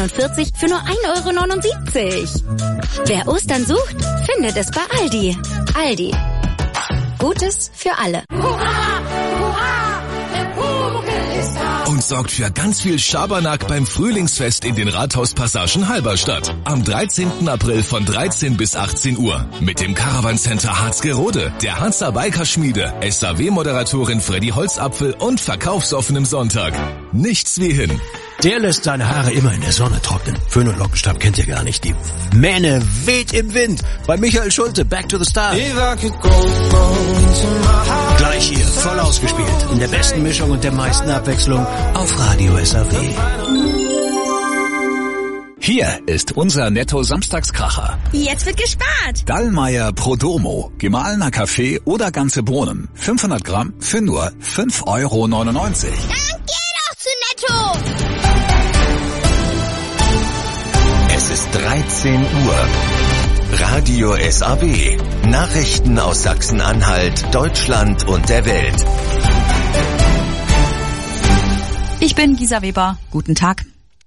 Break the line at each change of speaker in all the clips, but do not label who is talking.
49 für nur 1,79 €. Wer Ostern sucht, findet es bei Aldi. Aldi. Gutes für alle.
Und sorgt für ganz viel Schabernack beim Frühlingsfest in den Rathauspassagen Halberstadt. Am 13. April von 13 bis 18 Uhr. Mit dem Caravan Center Harzgerode, der Harzer Bikerschmiede, SAW-Moderatorin Freddy Holzapfel und verkaufsoffenem Sonntag. Nichts wie hin.
Der lässt seine Haare immer in der Sonne trocknen. Föhn und Lockenstab kennt ihr gar nicht. Die Mähne weht im Wind. Bei Michael Schulte, Back to the Start. Gleich hier, voll ausgespielt. In der besten Mischung und der meisten Abwechslung auf Radio SAW.
Hier ist unser Netto-Samstagskracher.
Jetzt wird gespart.
Dallmayr Prodomo. Gemahlener Kaffee oder ganze Bohnen. 500 Gramm für nur 5,99 €.
Dann geh doch zu Netto.
Es ist 13 Uhr. Radio SAW. Nachrichten aus Sachsen-Anhalt, Deutschland und der Welt.
Ich bin Gisa Weber. Guten Tag.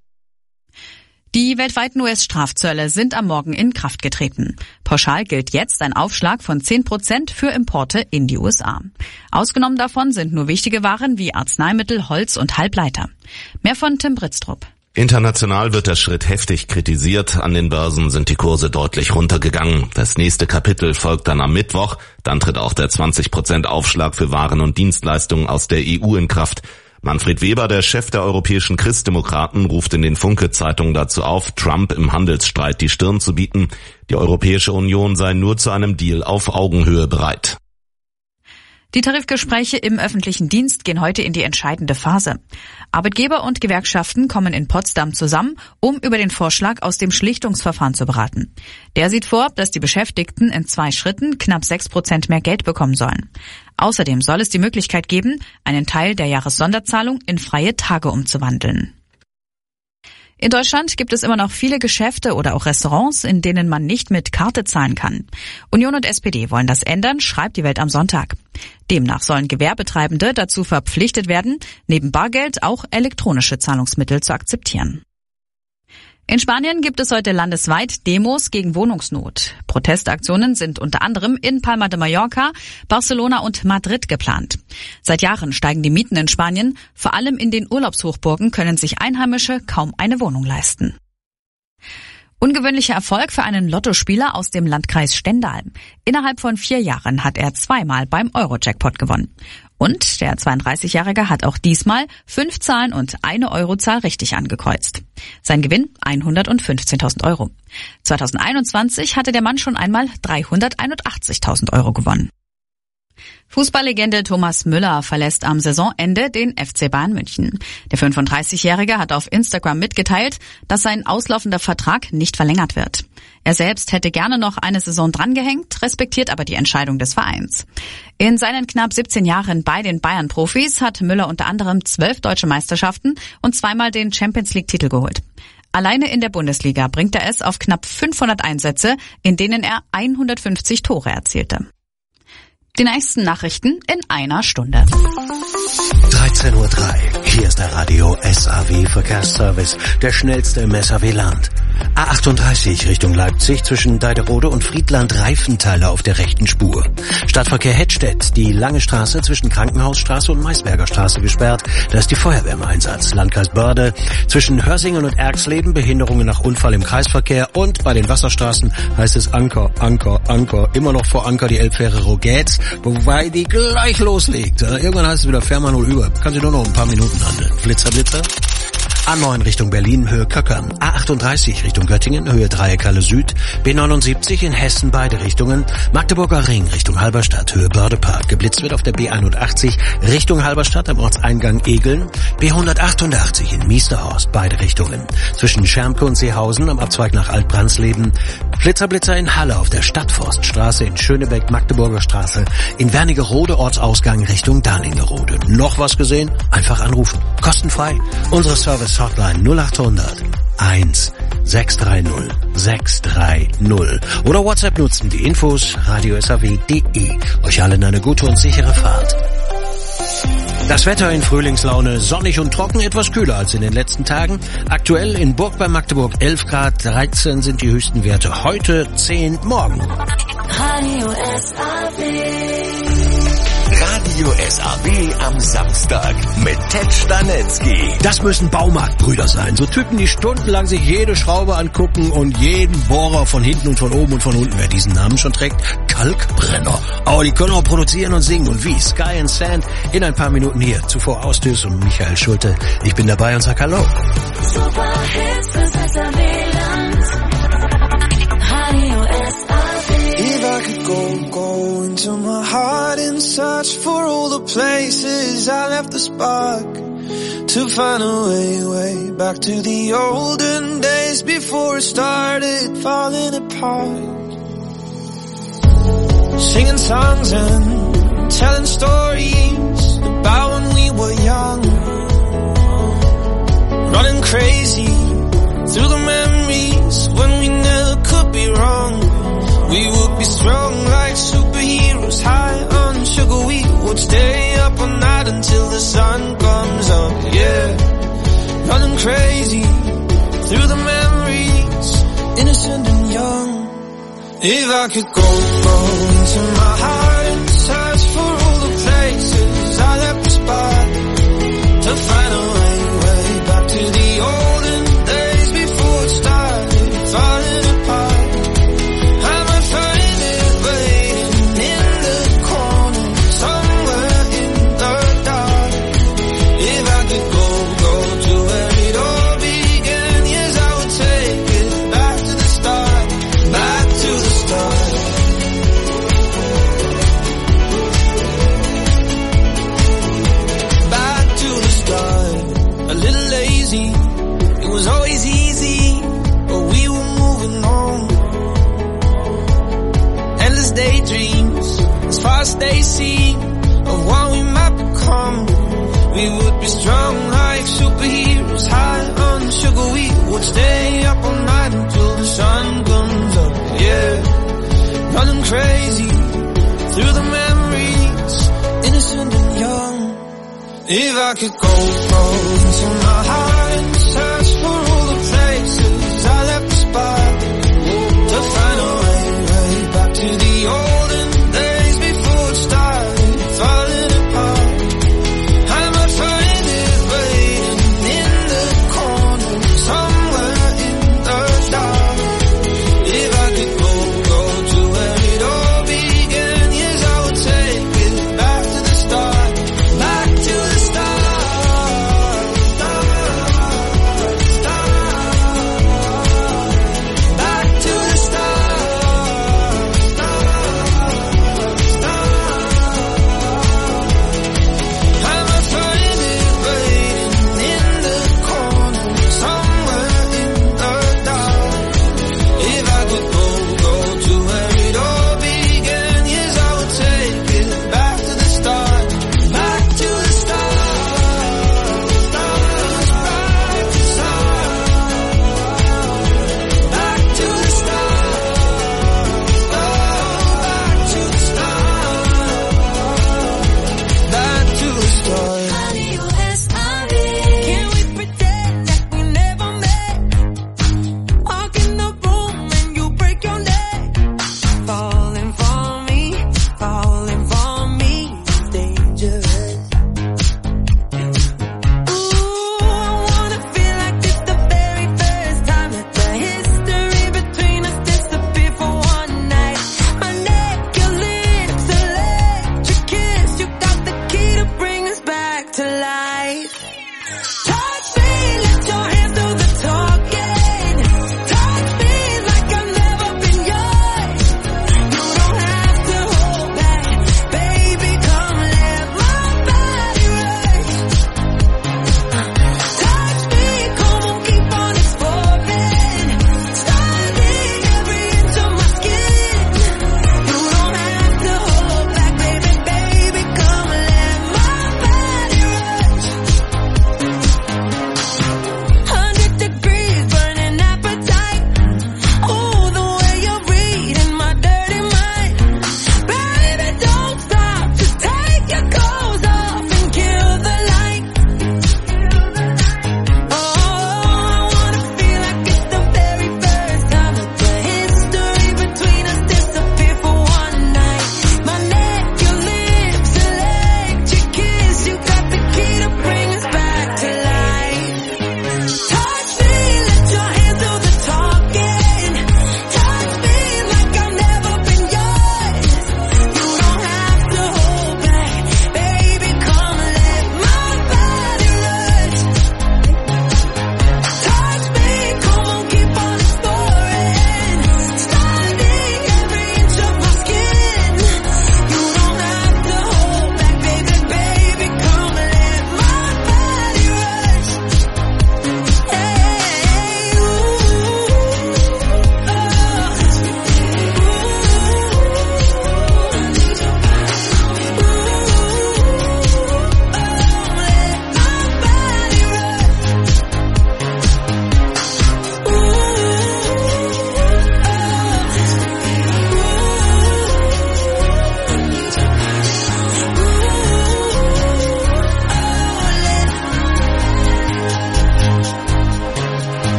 Die weltweiten US-Strafzölle sind am Morgen in Kraft getreten. Pauschal gilt jetzt ein Aufschlag von 10% für Importe in die USA. Ausgenommen davon sind nur wichtige Waren wie Arzneimittel, Holz und Halbleiter. Mehr von Tim Britztrup.
International wird der Schritt heftig kritisiert. An den Börsen sind die Kurse deutlich runtergegangen. Das nächste Kapitel folgt dann am Mittwoch. Dann tritt auch der 20% Aufschlag für Waren und Dienstleistungen aus der EU in Kraft. Manfred Weber, der Chef der europäischen Christdemokraten, ruft in den Funke-Zeitungen dazu auf, Trump im Handelsstreit die Stirn zu bieten. Die Europäische Union sei nur zu einem Deal auf Augenhöhe bereit.
Die Tarifgespräche im öffentlichen Dienst gehen heute in die entscheidende Phase. Arbeitgeber und Gewerkschaften kommen in Potsdam zusammen, um über den Vorschlag aus dem Schlichtungsverfahren zu beraten. Der sieht vor, dass die Beschäftigten in 2 Schritten knapp 6% mehr Geld bekommen sollen. Außerdem soll es die Möglichkeit geben, einen Teil der Jahressonderzahlung in freie Tage umzuwandeln. In Deutschland gibt es immer noch viele Geschäfte oder auch Restaurants, in denen man nicht mit Karte zahlen kann. Union und SPD wollen das ändern, schreibt die Welt am Sonntag. Demnach sollen Gewerbetreibende dazu verpflichtet werden, neben Bargeld auch elektronische Zahlungsmittel zu akzeptieren. In Spanien gibt es heute landesweit Demos gegen Wohnungsnot. Protestaktionen sind unter anderem in Palma de Mallorca, Barcelona und Madrid geplant. Seit Jahren steigen die Mieten in Spanien. Vor allem in den Urlaubshochburgen können sich Einheimische kaum eine Wohnung leisten. Ungewöhnlicher Erfolg für einen Lottospieler aus dem Landkreis Stendal. Innerhalb von 4 Jahren hat er 2-mal beim Euro-Jackpot gewonnen. Und der 32-Jährige hat auch diesmal 5 Zahlen und eine Eurozahl richtig angekreuzt. Sein Gewinn 115.000 €. 2021 hatte der Mann schon einmal 381.000 € gewonnen. Fußballlegende Thomas Müller verlässt am Saisonende den FC Bayern München. Der 35-Jährige hat auf Instagram mitgeteilt, dass sein auslaufender Vertrag nicht verlängert wird. Er selbst hätte gerne noch eine Saison drangehängt, respektiert aber die Entscheidung des Vereins. In seinen knapp 17 Jahren bei den Bayern-Profis hat Müller unter anderem 12 deutsche Meisterschaften und 2-mal den Champions-League-Titel geholt. Alleine in der Bundesliga bringt er es auf knapp 500 Einsätze, in denen er 150 Tore erzielte. Die nächsten Nachrichten in einer Stunde.
13:03 Uhr. Hier ist der Radio SAW Verkehrsservice, der schnellste im SAW-Land. A38 Richtung Leipzig zwischen Deiderode und Friedland Reifenteile auf der rechten Spur. Stadtverkehr Hettstedt, die Lange Straße zwischen Krankenhausstraße und Maisberger Straße gesperrt. Da ist die Feuerwehr im Einsatz. Landkreis Börde zwischen Hörsingen und Erxleben Behinderungen nach Unfall im Kreisverkehr. Und bei den Wasserstraßen heißt es Anker, Anker, Anker. Immer noch vor Anker die Elbfähre Rogetz, wobei die gleich loslegt. Irgendwann heißt es wieder Fährmann 0 über. Kann sie nur noch ein paar Minuten handeln. Blitzer, Blitzer. A9 Richtung Berlin, Höhe Köckern. A38 Richtung Göttingen, Höhe Dreieckhalle Süd. B79 in Hessen beide Richtungen. Magdeburger Ring Richtung Halberstadt, Höhe Bördepark. Geblitzt wird auf der B81 Richtung Halberstadt am Ortseingang Egeln. B188 in Miesterhorst, beide Richtungen. Zwischen Schermke und Seehausen am Abzweig nach Altbrandsleben. Blitzer in Halle auf der Stadtforststraße, in Schönebeck, Magdeburger Straße. In Wernigerode Ortsausgang Richtung Dahlingerode. Noch was gesehen? Einfach anrufen. Kostenfrei. Unsere Service Hotline 0800 1 630 630 oder WhatsApp nutzen. Die Infos radiosaw.de. Euch allen eine gute und sichere Fahrt. Das Wetter in Frühlingslaune, sonnig und trocken, etwas kühler als in den letzten Tagen. Aktuell in Burg bei Magdeburg 11 Grad, 13 sind die höchsten Werte. Heute 10 morgen.
Radio SAB am Samstag mit Ted Stanetzky.
Das müssen Baumarktbrüder sein. So Typen, die stundenlang sich jede Schraube angucken und jeden Bohrer von hinten und von oben und von unten. Wer diesen Namen schon trägt, Kalkbrenner. Aber die können auch produzieren und singen. Und wie? Sky and Sand in ein paar Minuten hier. Zuvor Ausdürs und Michael Schulte. Ich bin dabei und sag Hallo.
Super Hits fürs SAB-Land. Radio SAB.
If I could go into my heart and search for all the places I left the spark, to find a way back to the olden days before it started falling apart. Singing songs and telling stories about when we were young, running crazy through the memories when we never could be wrong. We would be strong like superheroes, high on sugar. We would stay up all night until the sun comes up, yeah. Running crazy through the memories, innocent and young. If I could go into my heart and search for all the places I left the spot, to find a way back to the olden days before it started falling apart. Daydreams, as far as they see of what we might become. We would be strong like superheroes, high on sugar. We would stay up all night until the sun comes up, yeah. Running crazy through the memories, innocent and young. If I could go into my heart and search for all the places I left the spot, to find a way back to the olden days before it started falling apart. I might find it waiting in the corner, somewhere in the dark. If I could go to where it all began, yes, I would take it back to the start, back to the start.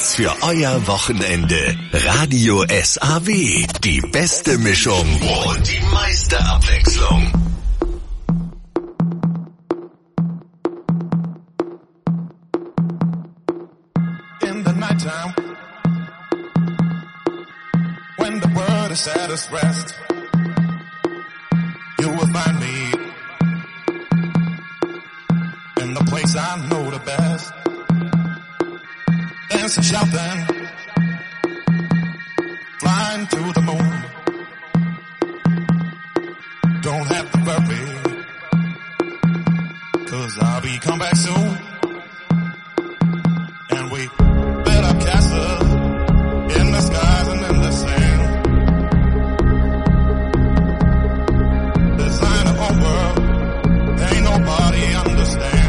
Hits für euer Wochenende. Radio SAW. Die beste Mischung und die meiste Abwechslung.
In the nighttime, when the world is at its rest, you will find me in the place I know the best. Dancing, shouting, flying to the moon. Don't have to worry, 'cause I'll be come back soon. And we built up castles in the skies and in the sand. Design a whole world, ain't nobody understand.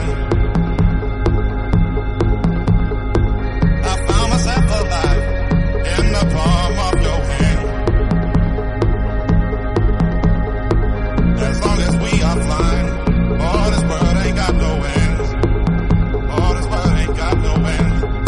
Alive in the palm of your hand. As long as we are flying, all this world ain't got no end. All this world ain't got no end.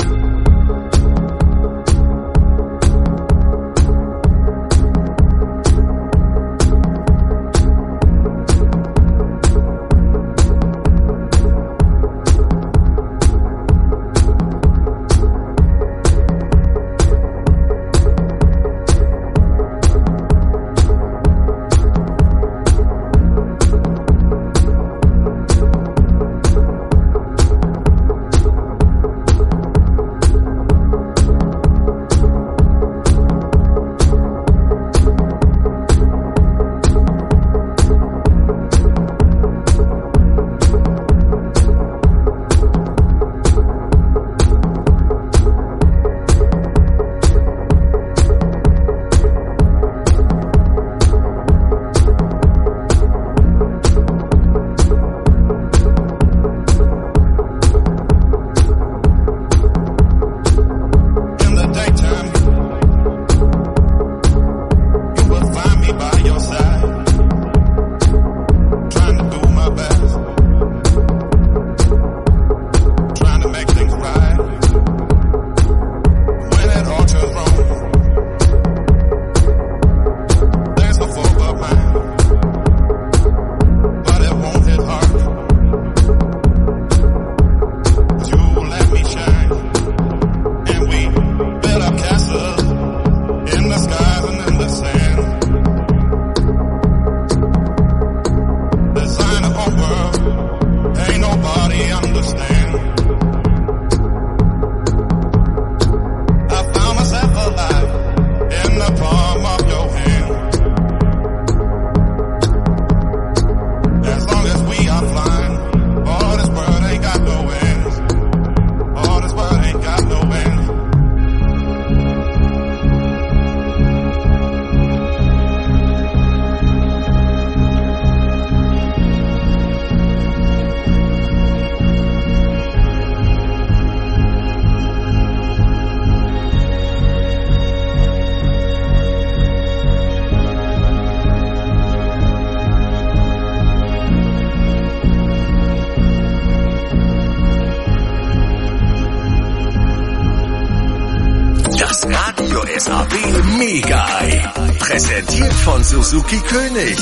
Präsentiert von Suzuki König.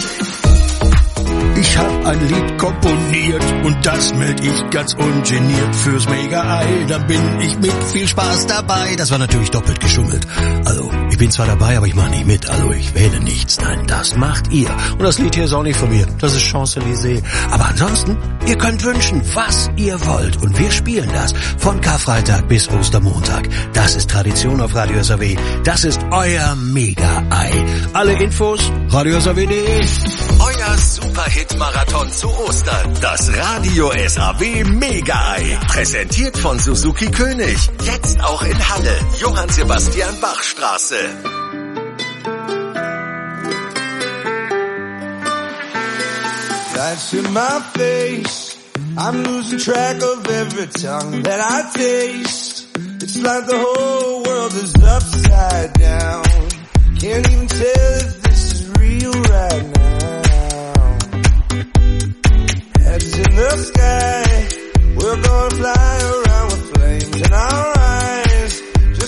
Ich hab ein Lied komponiert und das meld ich ganz ungeniert fürs Mega-Ei. Da bin ich mit viel Spaß dabei. Das war natürlich doppelt geschummelt. Also, ich bin zwar dabei, aber ich mache nicht mit. Also, ich wähle nichts. Nein, das macht ihr. Und das Lied hier ist auch nicht von mir. Das ist Champs-Élysées. Aber ansonsten, ihr könnt wünschen, was ihr wollt. Und wir spielen das von Karfreitag bis Ostermontag. Das ist Tradition auf Radio SAW. Das ist euer Mega-Ei. Alle Infos, radiosaw.de.
Euer Superhit-Marathon zu Ostern. Das Radio SAW Mega-Ei. Präsentiert von Suzuki König. Jetzt auch in Halle. Johann Sebastian Bach Straße.
Lights in my face. I'm losing track of every tongue that I taste. It's like the whole world is upside down. Can't even tell if this is real right now. Heads in the sky, we're gonna fly around with flames in our eyes.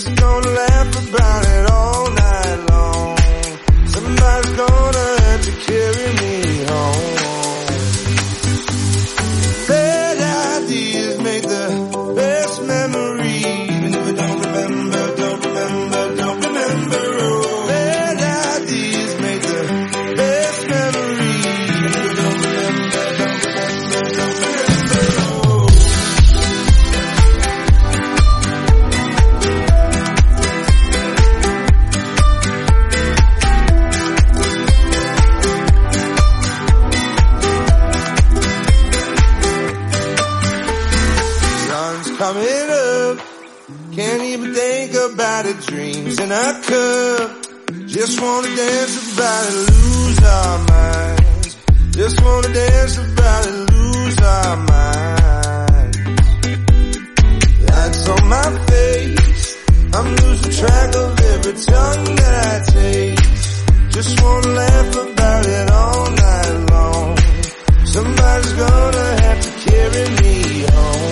think about the dreams in our cup. Just wanna dance about it, lose our minds. Just wanna dance about it, lose our minds. Lights on my face, I'm losing track of every tongue that I taste. Just wanna laugh about it all night long. Somebody's gonna have to carry me home.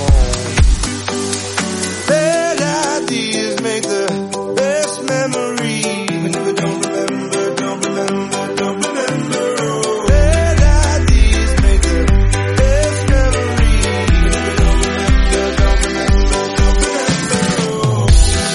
Bad ideas make the best memories. Even if I don't remember, don't remember, don't remember. Bad ideas make the best memories. Even if I don't remember, don't remember, don't remember.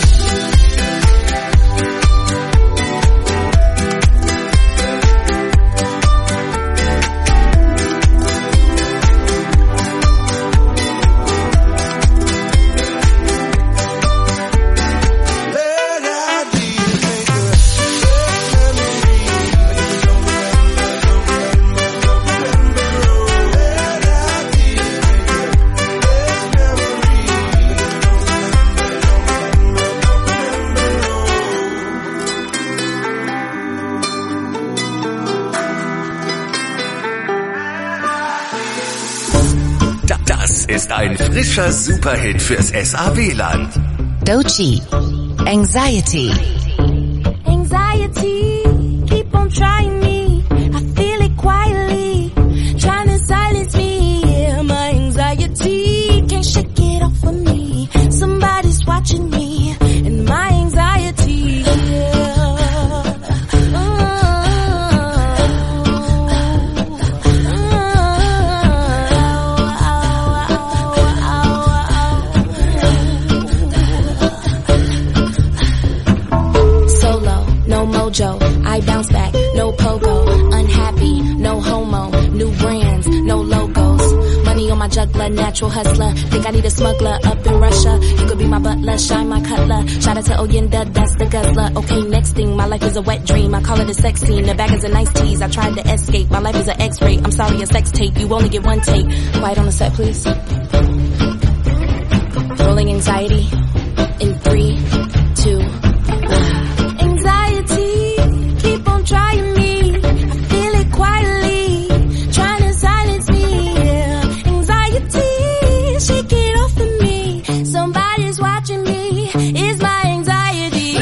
Das ist ein frischer Superhit fürs SAW-Land.
Doechii, Anxiety.
Anxiety, keep on trying me. I feel it quietly, trying to silence me. Yeah, my anxiety can't shake it off of me. Somebody's watching me, and my anxiety. I bounce back, no pogo, unhappy, no homo, new brands, no logos, money on my juggler, natural hustler, think I need a smuggler up in Russia, you could be my butler, shine my cutler, shout out to Oyenda, that's the guzzler, okay next thing, my life is a wet dream, I call it a sex scene, the bag is a nice tease, I tried to escape, my life is an x-ray, I'm sorry a sex tape, you only get one take, quiet on the set please, rolling anxiety, in 3, 2, 1. Trying me, I feel it quietly, trying to silence me, yeah. Anxiety, shake it off of me, somebody's watching me, it's my anxiety.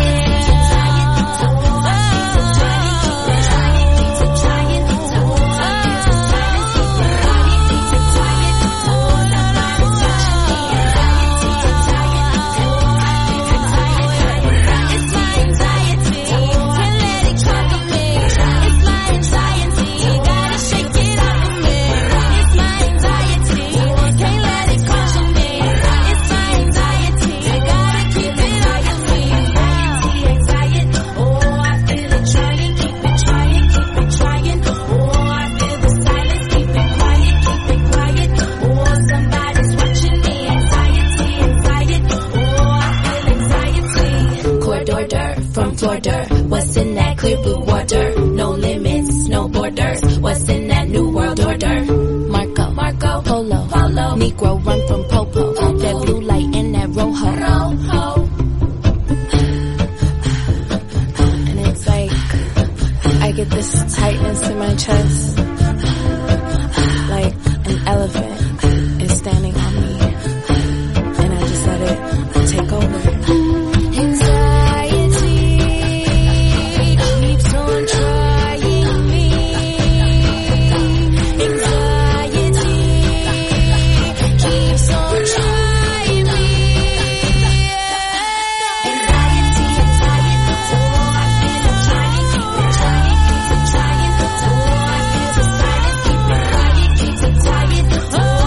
What's in that clear blue water? No limits, no borders. What's in that new world order? Marco, Polo, Negro run from Popo. That blue light in that rojo. And it's like I get this tightness in my chest, like an elephant is standing on me, and I just let it take over. Oh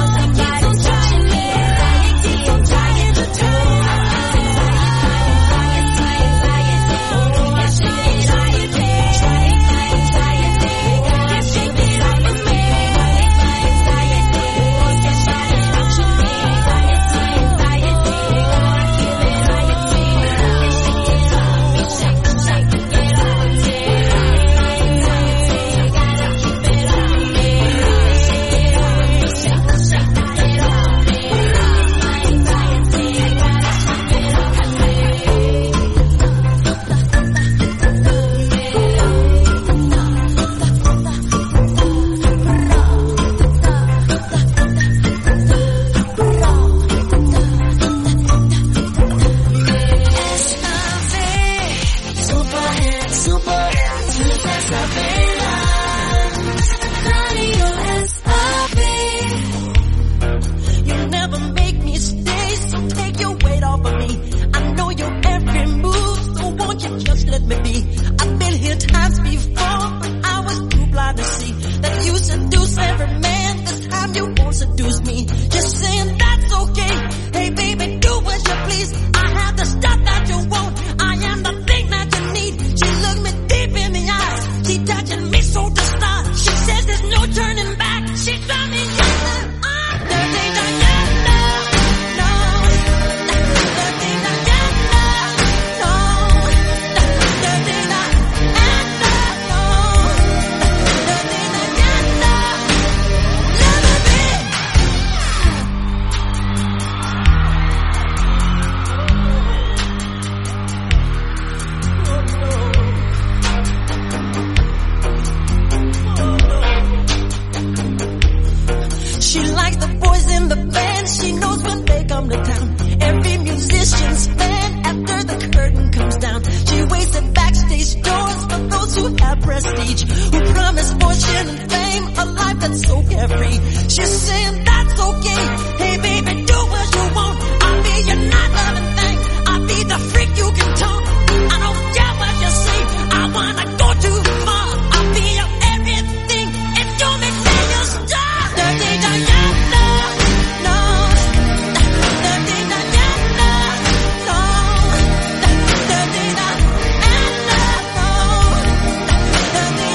prestige, who promised fortune and fame, a life that's so carefree. She's saying that's okay. Hey baby, do what you want. I'll be your not loving thing. I'll be the freak you can taunt. I don't care what you say. I wanna go too far. I'll be your everything. If you make me your star. Dirty Diana, no. Dirty Diana, no. Dirty Diana, no. Dirty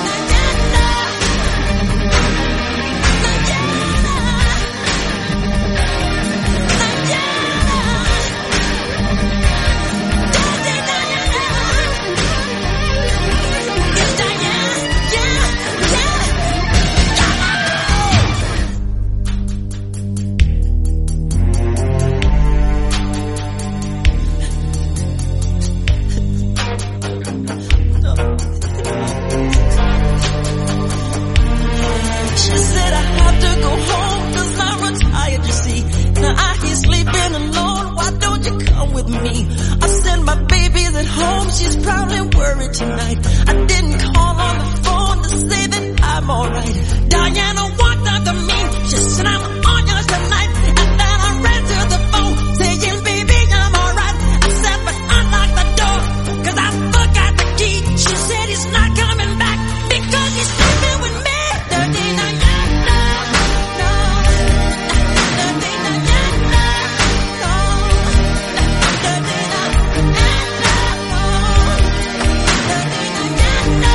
She said I have to go home 'cause I'm retired, you see. Now I hear sleeping alone, why don't you come with me? I send my babies at home, she's probably worried tonight. I didn't call on the phone to say that I'm alright. Diana walked up to me, she said I'm on yours tonight. And then I ran to the phone, saying baby I'm alright. I said but unlock the door, 'cause I forgot the key. She said he's not coming back because he's sleeping with me. Dirty Diana, no. Dirty Diana, no. Dirty Diana, no. Dirty Diana,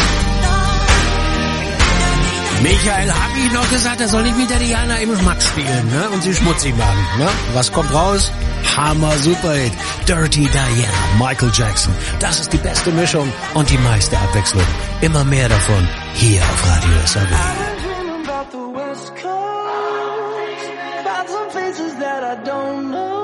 no.
Michael, hab ich noch gesagt, er soll nicht mit der Diana im Schmack spielen, ne? Und sie schmutzig machen, ne? Was kommt raus? Hammer Superhit. Dirty Diana, Michael Jackson. Das ist die beste Mischung und die meiste Abwechslung. Immer mehr davon hier auf Radio SAW.
I've been dreaming about the West Coast, about some places that I don't know.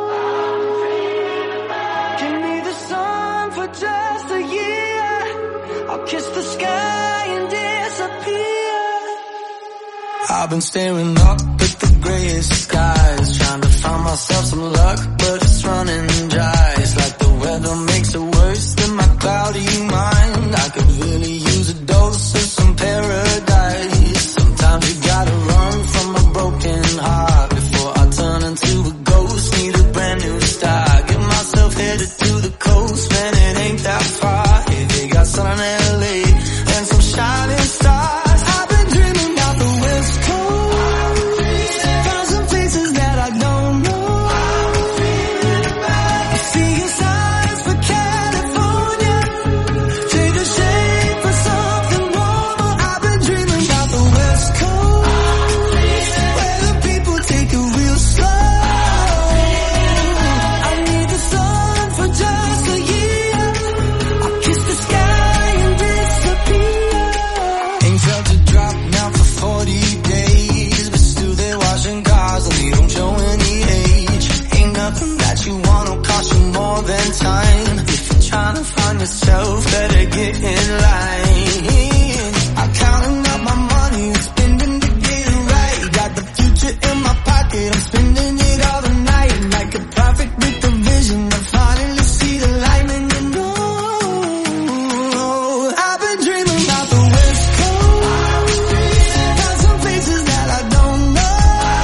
Give me the sun for just a year, I'll kiss the sky and disappear. I've been staring up at the grayest skies, trying to find myself some luck, but it's running dry. It's like the weather makes it worse than my cloudy mind. I could really use a dose of some paradise. Sometimes you gotta run from a broken heart before I turn into a ghost. Need a brand new start. Get myself headed to the coast, man, it ain't that far. Hey, they got sun in LA and some shining stars. I've been dreaming about the West Coast, found some places that I don't know. Seeing signs for California, take a shape for something warmer. I've been dreaming about the West Coast, where the people take it real slow. I need the sun for just a year, I'll kiss the sky and disappear. Ain't felt a drop now for 40 days, but still they're washing cars and they don't show any age. Ain't nothing that you want to cost you more than time. If you're trying to find yourself, better get in line. I'm counting up my money and spending to get it right. Got the future in my pocket, I'm spending it all the night. Like a prophet with a vision, I finally see the light, and you know I've been dreaming about the West Coast, got some places that I don't know.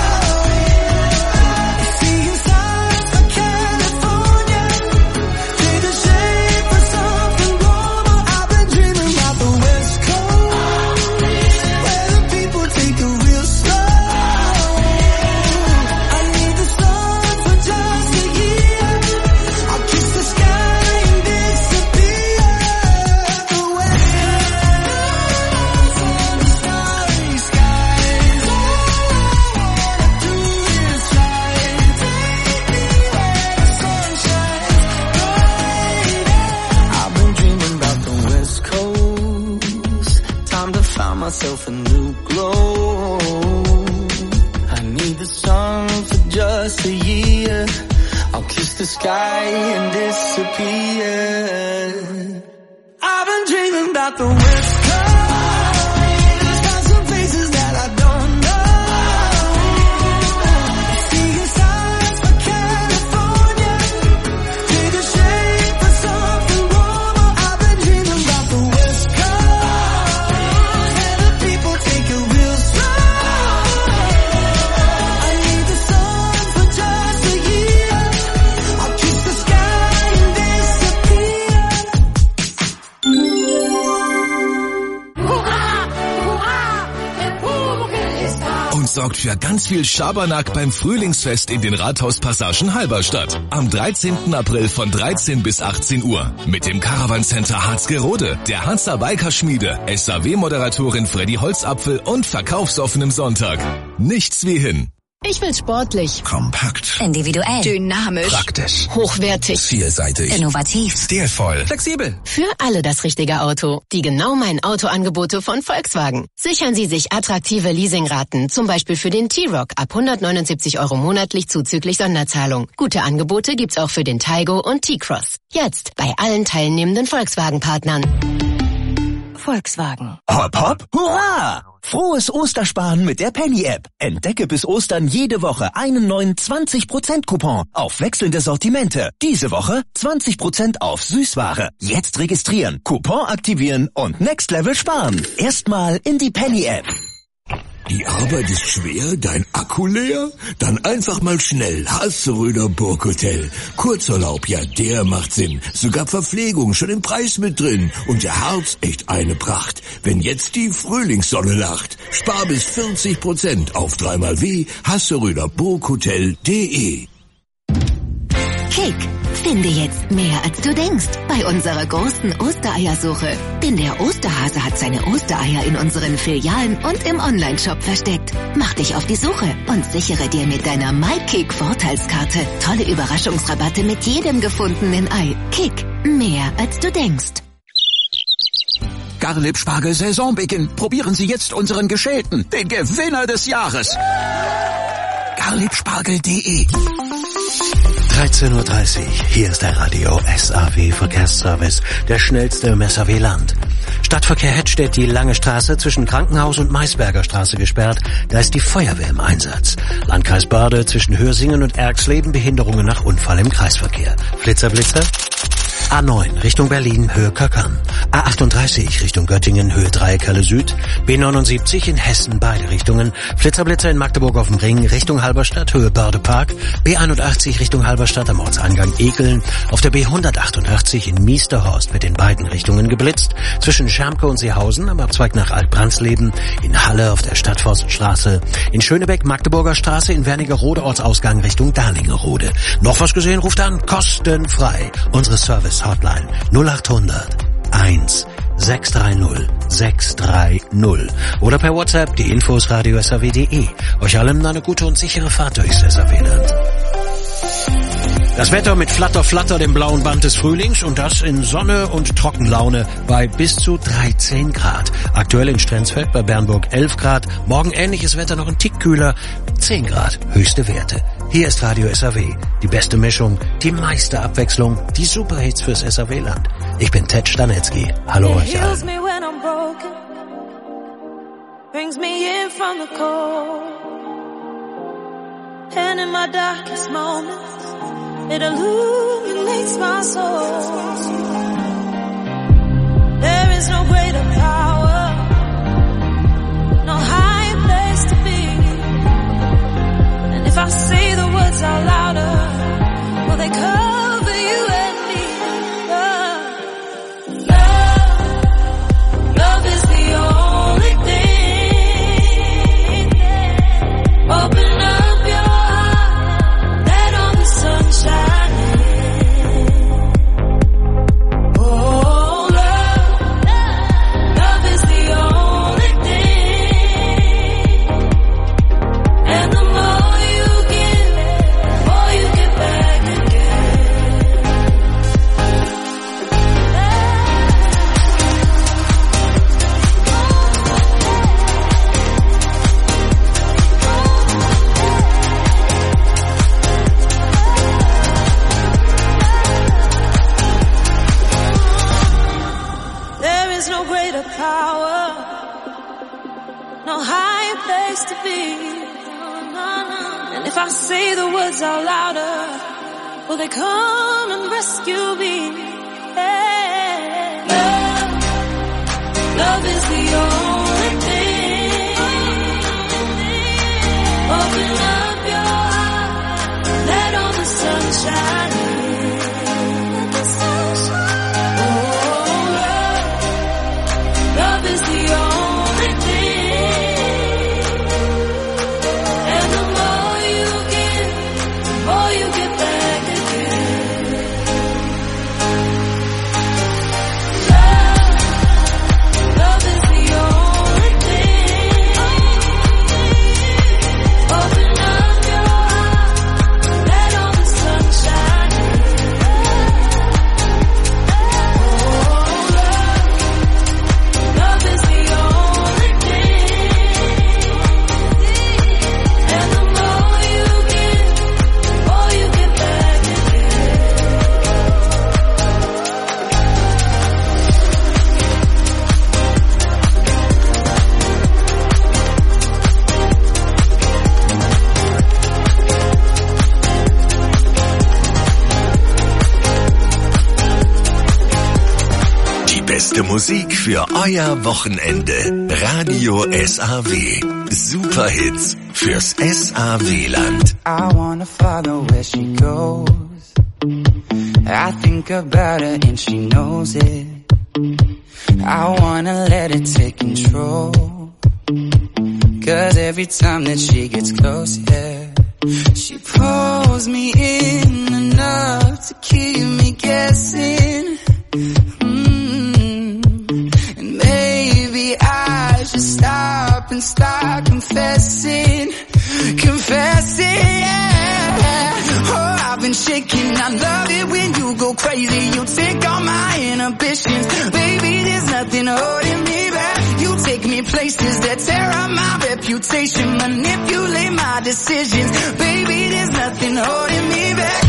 Seeing signs for California, take a shape for something warmer. I've been dreaming about the West Coast, where the people take it real slow. I need the sun for just a year, I'll kiss the sky and disappear. The West Coast on the starry skies. All I wanna do is try and take me where the sun shines brighter. I've been dreaming about the West Coast, time to find myself a new glow. I need the sun for just a year, I'll kiss the sky and disappear. I've been dreaming about the West Coast, got some places that I don't know. Seeing signs for California, take a shape for something warmer. I've been dreaming about the West Coast,
sorgt für ganz viel Schabernack beim Frühlingsfest in den Rathauspassagen Halberstadt. Am 13. April von 13 bis 18 Uhr. Mit dem Caravan Center Harzgerode, der Harzer Bikerschmiede, SAW-Moderatorin Freddy Holzapfel und verkaufsoffenem Sonntag. Nichts wie hin.
Ich will sportlich,
kompakt,
individuell, dynamisch,
praktisch,
hochwertig,
vielseitig,
innovativ,
stilvoll,
flexibel. Für alle das richtige Auto. Die genau mein Autoangebote von Volkswagen. Sichern Sie sich attraktive Leasingraten, zum Beispiel für den T-Roc ab 179 € monatlich zuzüglich Sonderzahlung. Gute Angebote gibt's auch für den Taigo und T-Cross. Jetzt bei allen teilnehmenden Volkswagen-Partnern. Volkswagen.
Hopp, hopp, hurra! Frohes Ostersparen mit der Penny-App. Entdecke bis Ostern jede Woche einen neuen 20%-Coupon auf wechselnde Sortimente. Diese Woche 20% auf Süßware. Jetzt registrieren, Coupon aktivieren und Next Level sparen. Erstmal in die Penny-App.
Die Arbeit ist schwer, dein Akku leer? Dann einfach mal schnell Hasseröder Burghotel. Kurzurlaub, ja, der macht Sinn. Sogar Verpflegung schon im Preis mit drin. Und der Harz, echt eine Pracht. Wenn jetzt die Frühlingssonne lacht. Spar bis 40% auf 3xW Hasseröderburghotel.de.
Kick, finde jetzt mehr als du denkst bei unserer großen Ostereiersuche. Denn der Osterhase hat seine Ostereier in unseren Filialen und im Onlineshop versteckt. Mach dich auf die Suche und sichere dir mit deiner MyKick-Vorteilskarte tolle Überraschungsrabatte mit jedem gefundenen Ei. Kick, mehr als du denkst.
Garlip-Spargel Saisonbeginn. Probieren Sie jetzt unseren Geschälten, den Gewinner des Jahres. Garlipspargel.de
13.30 Uhr, hier ist der Radio SAW Verkehrsservice, der schnellste im SAW-Land. Stadtverkehr Hettstedt, die Lange Straße zwischen Krankenhaus und Maisberger Straße gesperrt, da ist die Feuerwehr im Einsatz. Landkreis Bade zwischen Hörsingen und Erxleben, Behinderungen nach Unfall im Kreisverkehr. Blitzer. A9 Richtung Berlin, Höhe Köckern. A38 Richtung Göttingen, Höhe Dreieckhalle Süd. B79 in Hessen, beide Richtungen. Flitzer in Magdeburg auf dem Ring, Richtung Halberstadt, Höhe Bördepark. B81 Richtung Halberstadt am Ortseingang Ekeln. Auf der B188 in Miesterhorst mit den beiden Richtungen geblitzt. Zwischen Schermke und Seehausen am Abzweig nach Altbrandsleben. In Halle auf der Stadtforststraße. In Schönebeck, Magdeburger Straße, in Wernigerode Ortsausgang Richtung Dahlingerode. Noch was gesehen? Ruft an, kostenfrei. Unsere Service-Hotline 0800 1 630 630 oder per WhatsApp die Infos radio.saw.de. Euch allen eine gute und sichere Fahrt durchs SAW-Land. Das Wetter mit Flatter, dem blauen Band des Frühlings und das in Sonne und Trockenlaune bei bis zu 13 Grad. Aktuell in Strenzfeld bei Bernburg 11 Grad. Morgen ähnliches Wetter, noch ein Tick kühler, 10 Grad, höchste Werte. Hier ist Radio SAW, die beste Mischung, die meiste Abwechslung, die Superhits fürs SAW-Land. Ich bin Ted Stanetzky. Hallo euch allen.
And in my darkest moments, it illuminates my soul. There is no greater power, no higher place to be. And if I say the words out louder, will they cover you and me? Love is the only thing. Open up. I say the words out louder, will they come and rescue me? Hey. Love is the only thing. Open up your heart, let all the sunshine in. Oh, love is the only thing.
beste Musik für euer Wochenende. Radio SAW. Superhits fürs SAW-Land.
I wanna follow where she goes. I think about her and she knows it. I wanna let it take control. 'Cause every time that she gets close, yeah, she pulls me in enough to keep me guessing. And maybe I should stop and start confessing, yeah. Oh, I've been shaking, I love it when you go crazy. You take all my inhibitions, baby, there's nothing holding me back. You take me places that tear up my reputation, manipulate my decisions, baby, there's nothing holding me back.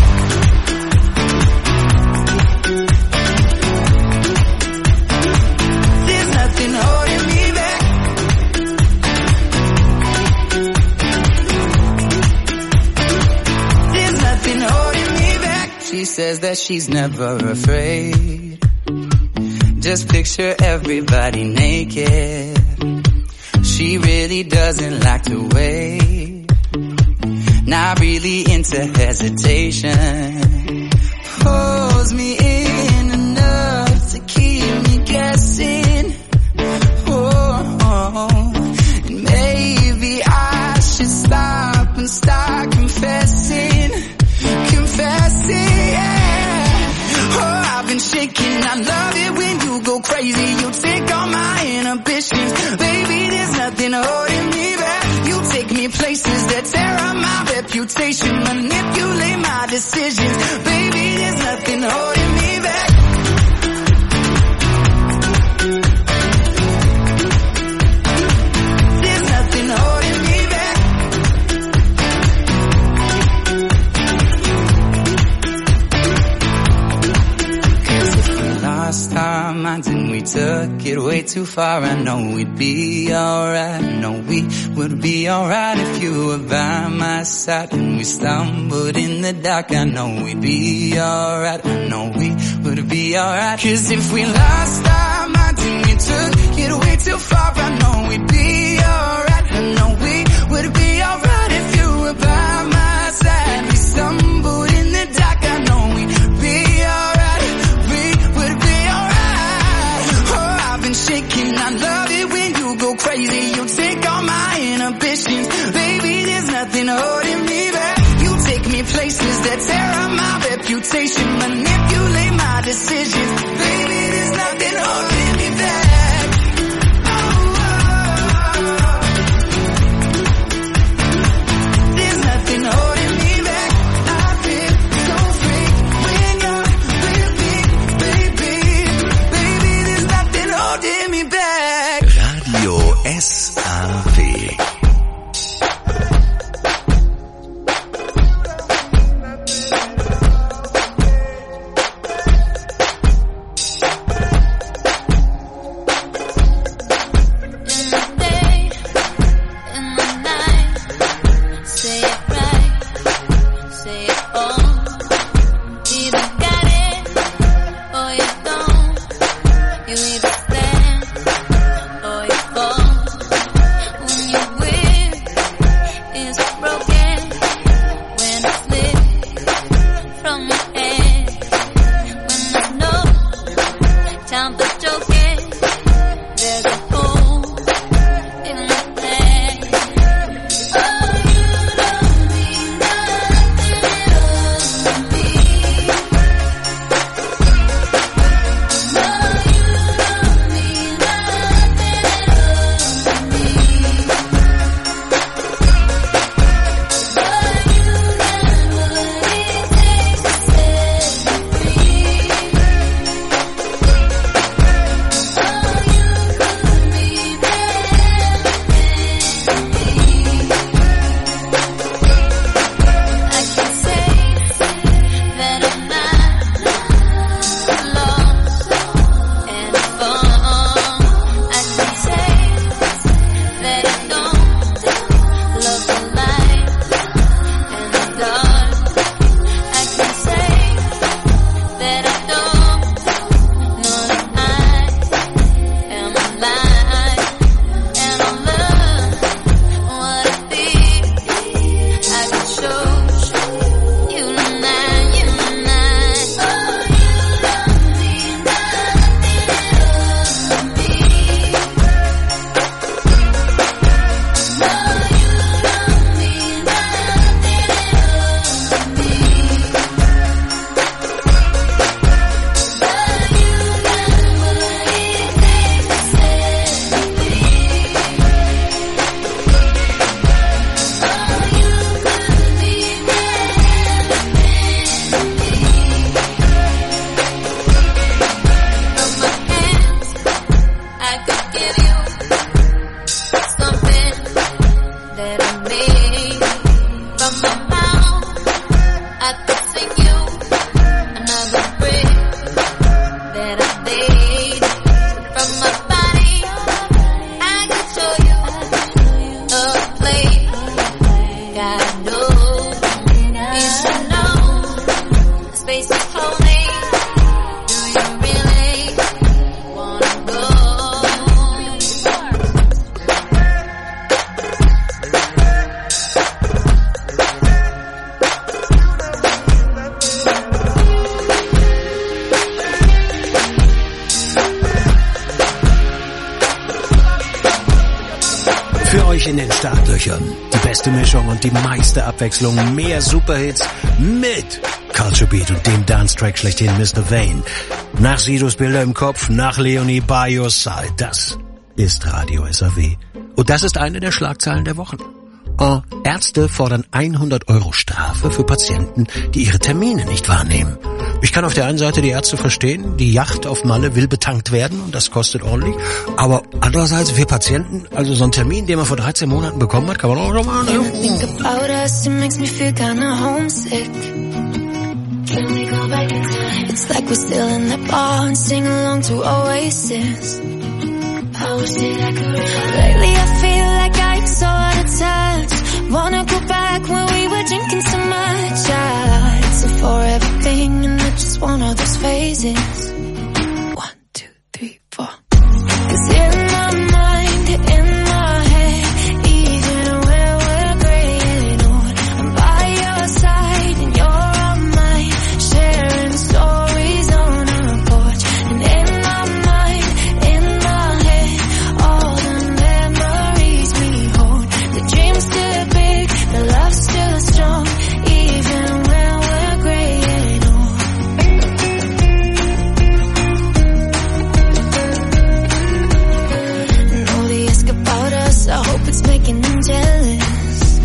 There's nothing holding me back. There's nothing holding me back. She says that she's never afraid. Just picture everybody naked. She really doesn't like to wait. Not really into hesitation. Pulls me in enough to keep me guessing. Oh, and maybe I should stop and start confessing, yeah. Oh, I've been shaking, I love it when you go crazy. You take all my inhibitions, baby, there's nothing holding me back. You take me places that tear up my reputation, manipulate my decisions, baby, there's nothing holding me back. There's nothing holding me back. Lost our minds and we took it way too far. I know we'd be alright. I know we would be alright if you were by my side. And we stumbled in the dark. I know we'd be alright. I know we would be alright. 'Cause if we lost our minds and we took it way too far, I know we'd be alright. I know we would be alright if you were by my side. We stumbled in the dark. I know we'd be alright. Shaking, I love it when you go crazy. You take all my inhibitions, baby, there's nothing holding me back. You take me places that tear up my reputation, manipulate my decisions, baby, there's nothing holding me back. There's nothing holding me back. I feel so free when you're with me, baby, baby, there's nothing holding me back.
Radio SAW.
in den Startlöchern. Die beste Mischung und die meiste Abwechslung. Mehr Superhits mit Culture Beat und dem Dance-Track schlechthin Mr. Vane. Nach Sidos Bilder im Kopf, nach Leonie By Your Side. Das ist Radio SAW. Und das ist eine der Schlagzeilen der Wochen. Ärzte fordern 100 € Strafe für Patienten, die ihre Termine nicht wahrnehmen. Ich kann auf der einen Seite die Ärzte verstehen, die Yacht auf Malle will betankt werden und das kostet ordentlich. Aber andererseits für Patienten, also so ein Termin, den man vor 13 Monaten bekommen hat, kann man auch noch mal...
It's like we're still in the bar and sing along to Oasis. Lately I feel like I'm so out of touch. Wanna go back when we were drinking so much. It's a forever thing and I just want all those phases. 1, 2, 3, 4. 'Cause in my mind, in my head, even when we're graying old, I'm by your side and you're on mine, sharing stories on our porch. And in my mind, in my head, all the memories we hold. The dream's still big, the love's still strong, even when we're graying old. And all they ask about us, I hope it's making them jealous.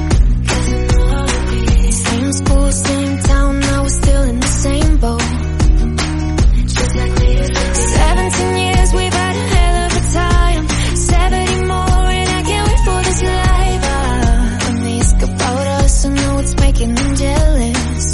Same school, same town, now we're still in the same boat. 17 years, we've had a hell of a time. 70 more and I can't wait for this life. When they ask about us, I know it's making them jealous.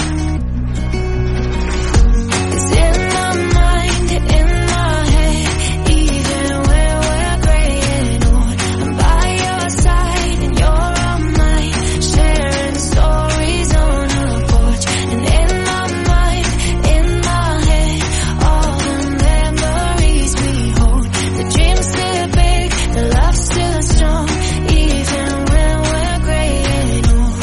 'Cause in my mind, in my head, even when we're graying old, I'm by your side and you're on mine, sharing stories on our porch. And in my mind, in my head, all the memories we hold. The dream's still big, the love's still strong, even when we're graying old.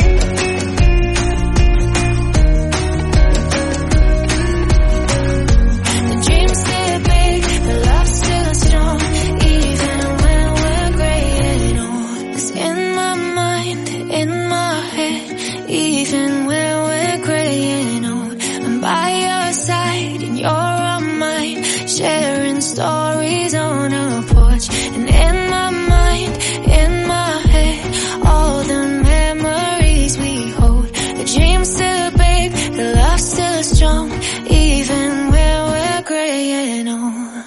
The dream's still big, the love's still strong, even when we're graying old. 'Cause in my mind, in my head, even when we're graying old, I'm by your side and you're on mine, sharing stories on our porch. And in my mind, in my head, all the memories we hold. The dream's still big, the love's still strong, even when we're graying old.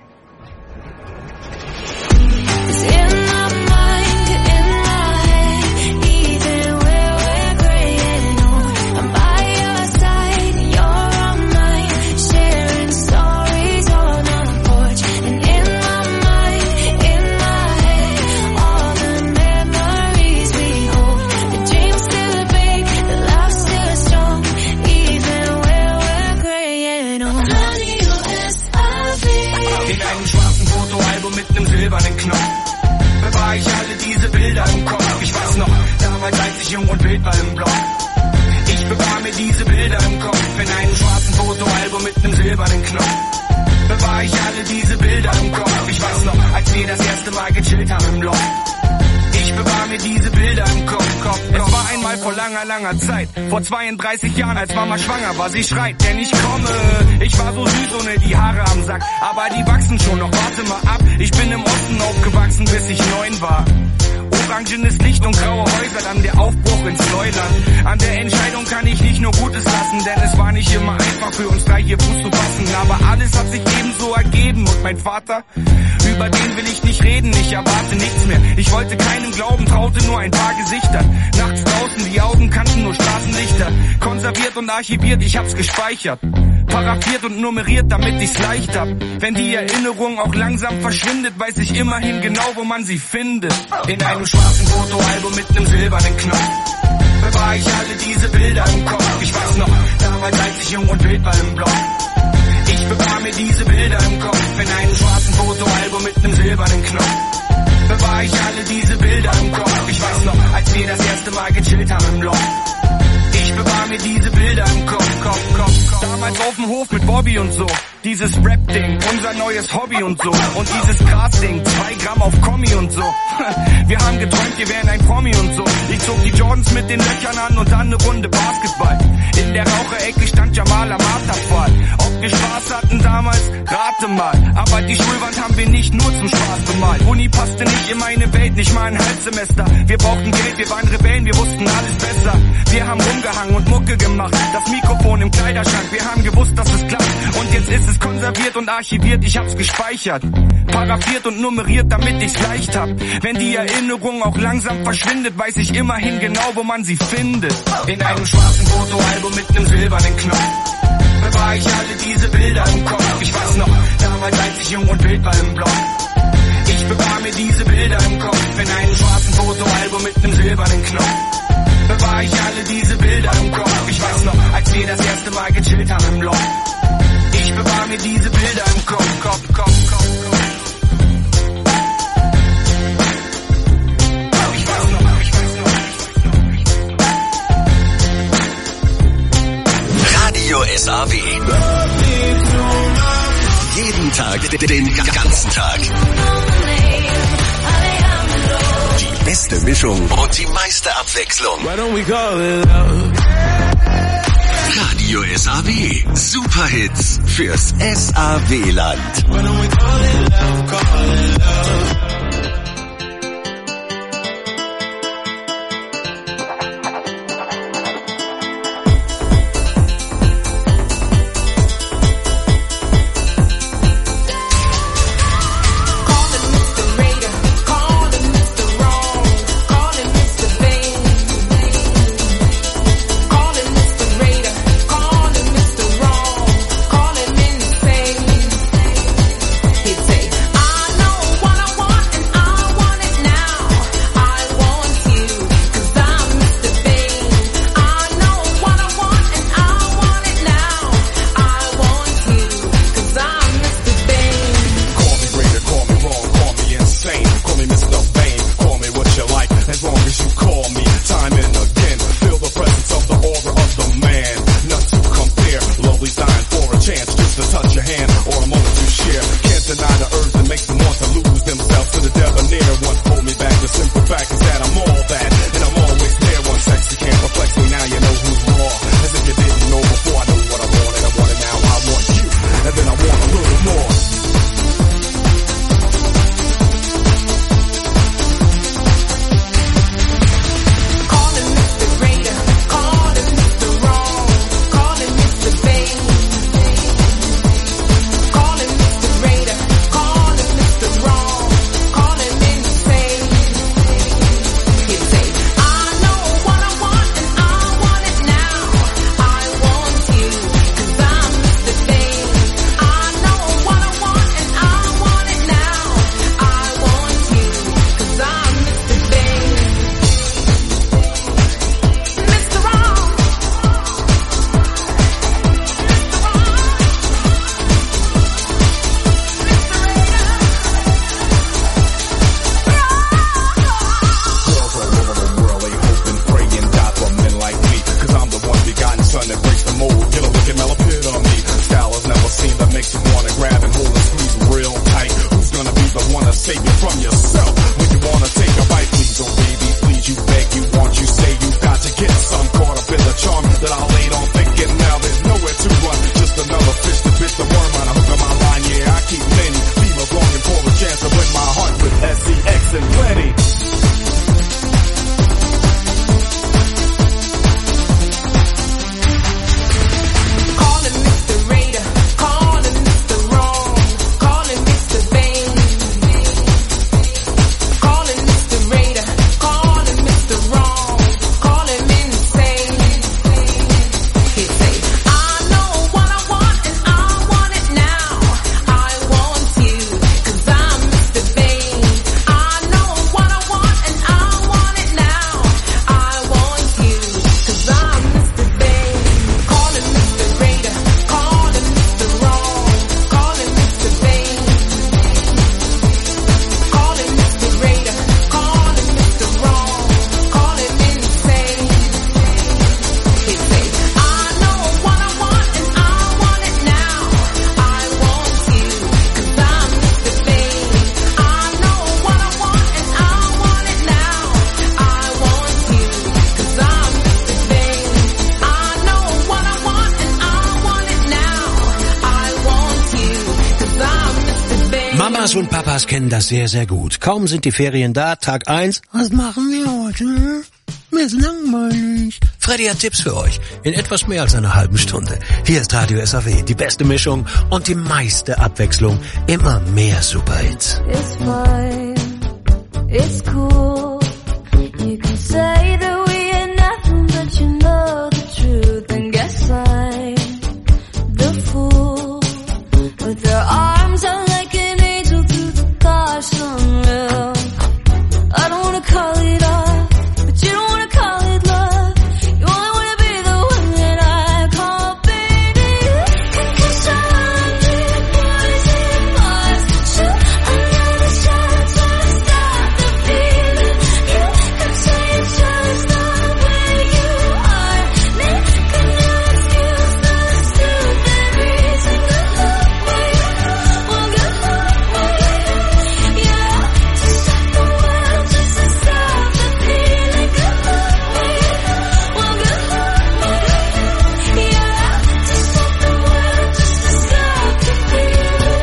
'Cause in my mind, in my head, even when we're graying old, I'm by your side and you're on mine, sharing stories on our porch. And in my mind, in my head, all the memories we hold. The dream's still big, the love's still strong, even when we're graying old. Radio SAW.
In einem schwarzen Fotoalbum mit nem silbernen Knopf bewahre ich alle diese Bilder im Kopf. Ich weiß noch, damals als ich jung und wild war im Block. Ich bewahre mir diese Bilder im Kopf. In einem schwarzen Fotoalbum mit nem silbernen Knopf bewahre ich alle diese Bilder im Kopf. Ich weiß noch, als wir das erste Mal gechillt haben im Loch. Ich bewahre mir diese Bilder im Kopf. Es war einmal vor langer, langer Zeit. Vor 32 Jahren, als Mama schwanger war, sie schreit, denn ich komme. Ich war so süß ohne die Haare am Sack, aber die wachsen schon noch, warte mal ab. Ich bin im Osten aufgewachsen, bis ich 9 war. Orangenes Licht und graue Häuser, dann der Aufbruch ins Neuland. An der Entscheidung kann ich nicht nur Gutes lassen, denn es war nicht immer einfach für uns 3 hier Fuß zu fassen. Aber alles hat sich ebenso ergeben und mein Vater, über den will ich nicht reden, ich erwarte nichts mehr. Ich wollte keinem glauben, traute nur ein paar Gesichtern. Nachts draußen, die Augen kannten nur Straßenlichter. Konserviert und archiviert, ich hab's gespeichert. Paraphiert und nummeriert, damit ich's leicht hab. Wenn die Erinnerung auch langsam verschwindet, weiß ich immerhin genau, wo man sie findet. In einem schwarzen Fotoalbum mit nem silbernen Knopf bewahre ich alle diese Bilder im Kopf. Ich weiß noch, damals als ich jung und wild war im Block. Ich bewahre mir diese Bilder im Kopf. In einem schwarzen Fotoalbum mit nem silbernen Knopf bewahre ich alle diese Bilder im Kopf. Ich weiß noch, als wir das erste Mal gechillt haben im Loch. Ich bewahre mir diese Bilder im Kopf. Damals auf dem Hof mit Bobby und so.
Dieses Rap-Ding, unser neues Hobby und so. Und dieses Gras-Ding, 2 Gramm auf Kommi und so. Wir haben geträumt, wir wären ein Promi und so. Ich zog die Jordans mit den Löchern an und dann eine Runde Basketball. In der Raucherecke stand Jamal am Marterpfahl. Ob wir Spaß hatten damals, rate mal. Aber die Schulwand haben wir nicht nur zum Spaß bemalt. Uni passte nicht in meine Welt, nicht mal ein Halbsemester. Wir brauchten Geld, wir waren Rebellen, wir wussten alles besser. Wir haben rumgehangen und Mucke gemacht. Das Mikrofon im Kleiderschrank, wir haben gewusst, dass es klappt. Und jetzt ist es konserviert und archiviert, ich hab's gespeichert. Paraphiert und nummeriert, damit ich's leicht hab. Wenn die Erinnerung auch langsam verschwindet, weiß ich immerhin genau, wo man sie findet. In einem schwarzen Fotoalbum mit nem silbernen Knopf bewahr ich alle diese Bilder im Kopf. Ich weiß noch, damals als ich jung und wild war im Block. Ich bewahr mir diese Bilder im Kopf. In einem schwarzen Fotoalbum mit nem silbernen Knopf bewahr ich alle diese Bilder im Kopf. Ich weiß noch, als wir das erste Mal gechillt haben im Loch. Ich bewahr mir diese Bilder im Kopf.
Radio SAW. Jeden Tag, den ganzen Tag. Die beste Mischung und die meiste Abwechslung. Radio SAW. Superhits fürs SAW-Land.
Mamas und Papas kennen das sehr, sehr gut. Kaum sind die Ferien da, Tag 1. Was machen wir heute? Mir ist langweilig. Freddy hat Tipps für euch in etwas mehr als einer halben Stunde. Hier ist Radio SAW, die beste Mischung und die meiste Abwechslung. Immer mehr Superhits.
It's fine, it's cool. You can say that we ain't nothing, but you know the truth. And guess I'm the fool with their arms out like an angel through the gosh unreal. I don't wanna call it off, but you don't wanna call it love. You only wanna be the one that I call baby. Cause I'm big boys in Mars. Shoot another shot, try to stop the feeling. You could say it's just not where you are. Nick, can you excuse the stupid reason? Good luck with you, well good luck with you. Yeah, to stop the world, just to stop the feeling. Good luck with you, well good luck with you. Yeah, to stop the world, just to stop the feeling.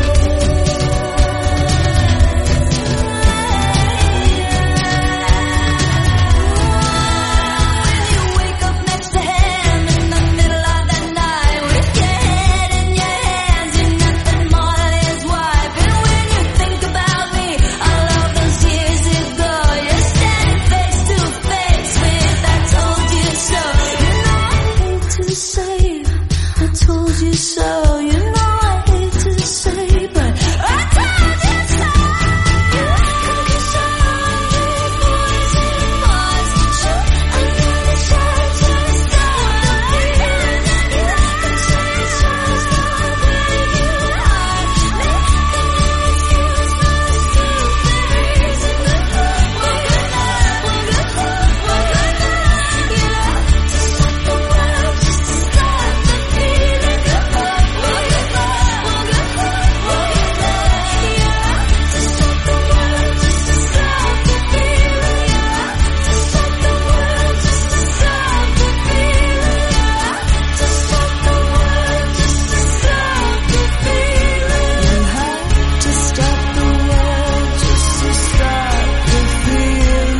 When you wake up next to him in the middle of the night with your head in your hands, you're nothing more than his wife. And when you think about me, all of those years ago, you're standing face to face with I told you so. You know I hate to say I told you so. You know I hate to say, but I told you so. Cause I'm big boys in Mars. Shoot another shot, try to stop the feeling. You could say it's just not where you are. Nick, can you excuse the stupid reason? Good luck, well good luck, well good luck, well good luck. Yeah, to stop the world, just to stop the feeling. Good luck, well good luck, well good luck, well good luck. Yeah, to stop the world, just to stop the feeling. Yeah, to stop the world, just to stop the feeling. Yeah, to stop the world, just to stop the feeling. You have to stop the world, just to stop the feeling.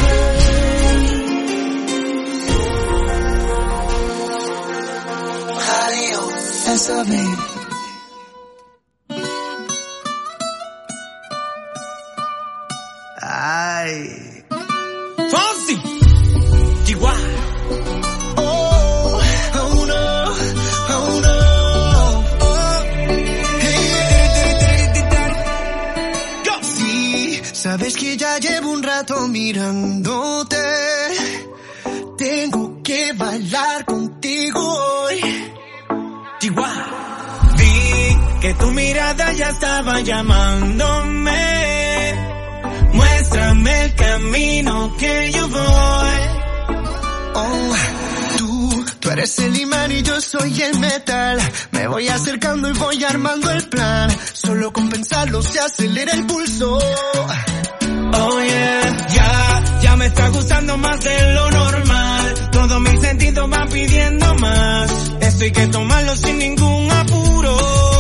Radio SAW.
Ay. Fonsi. Chihuahua.
Oh, oh no, oh no.
Sí, sabes que ya llevo un rato mirándote. Tengo que bailar contigo hoy. Chihuahua. Vi que tu mirada ya estaba llamándome. Muéstrame el camino que yo voy. Oh, tú eres el imán y yo soy el metal. Me voy acercando y voy armando el plan. Solo con pensarlo se acelera el pulso. Oh yeah, ya me está gustando más de lo normal. Todos mis sentidos van pidiendo más. Esto hay que tomarlo sin ningún apuro.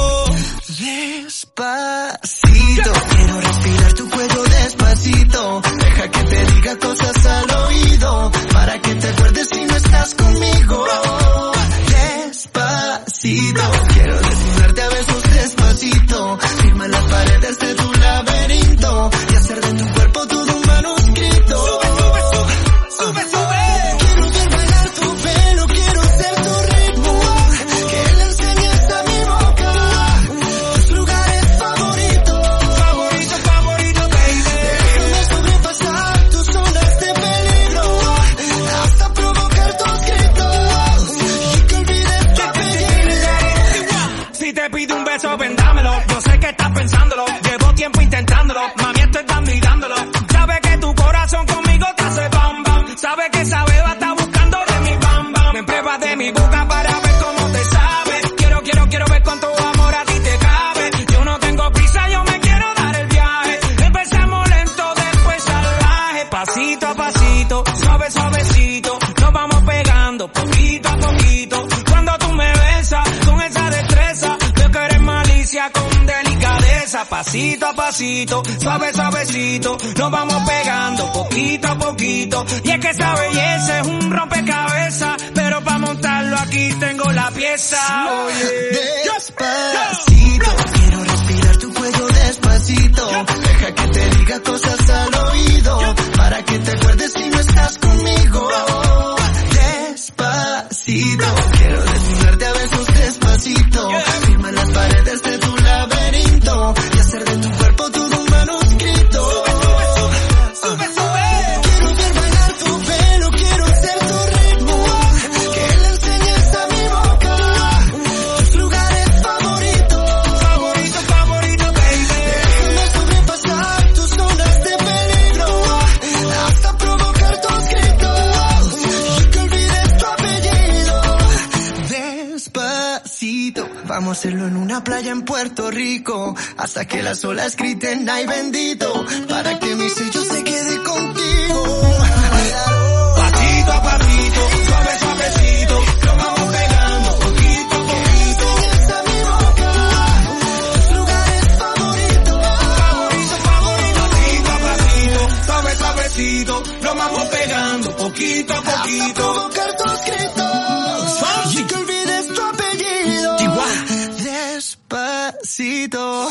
Despacito, quiero respirar tu cuello despacito. Deja que te diga cosas al oído, para que te acuerdes si no estás conmigo. Despacito, quiero desnudarte a besos despacito. Firma las paredes de tu laberinto y hacer de tu cuerpo todo un manuscrito. Sube, sube, sube, sube, sube. Quiero ver bailar tu pelo, quiero ser tu ritmo. Que le enseñes a mi boca tus lugares favoritos. Favorito, favorito, baby. Déjame sobrepasar tus zonas de peligro, hasta provocar tus gritos y que olvides tu apellido. Si te pido un beso, ven dámelo. Yo sé que estás pensándolo, llevo tiempo intentándolo. Mami, estoy dando y dándolo. Sabe que tu corazón conmigo te hace bam bam. Sabe que esa beba está buscando de mi bam bam. Me pruebas de mi boca para ver cómo te sabe. Quiero ver cuánto amor a ti te cabe. Yo no tengo prisa, yo me quiero dar el viaje. Empezamos lento, después salvaje. Pasito a pasito, suave suavecito. Nos vamos pegando poquito a poquito. Cuando tú me besas con esa destreza, veo que eres malicia con delicadeza. pasito a pasito, suave suavecito, nos vamos pegando poquito a poquito. Y es que esa belleza es un rompecabezas, pero para montarlo aquí tengo la pieza. Oye,
despacito, quiero respirar tu cuello despacito. Deja que te diga cosas al oído, para que te acuerdes si no estás conmigo. Despacito, quiero desnudarte a besos despacito. Firma las paredes de tu laberinto y hacer de tu cuerpo todo un manuscrito. Sube, sube. Quiero ver bailar tu pelo, quiero ser tu ritmo. Que le enseñes a mi boca tus lugares favoritos.
Favorito, favorito, baby.
Déjame sobrepasar tus zonas de peligro hasta provocar tus gritos y que olvides tu apellido. Despacito, vamos a hacerlo en una playa en Puerto Rico hasta que las olas griten ay bendito, para que mi sello se quede contigo.
Pasito a pasito, suave suavecito, nos vamos pegando poquito a poquito.
A mi boca tus lugares favoritos.
Favorito, favorito, pasito a pasito, suave suavecito, nos vamos pegando poquito a poquito.
Hasta provocar tus gritos y que olvides tu apellido. Despacito.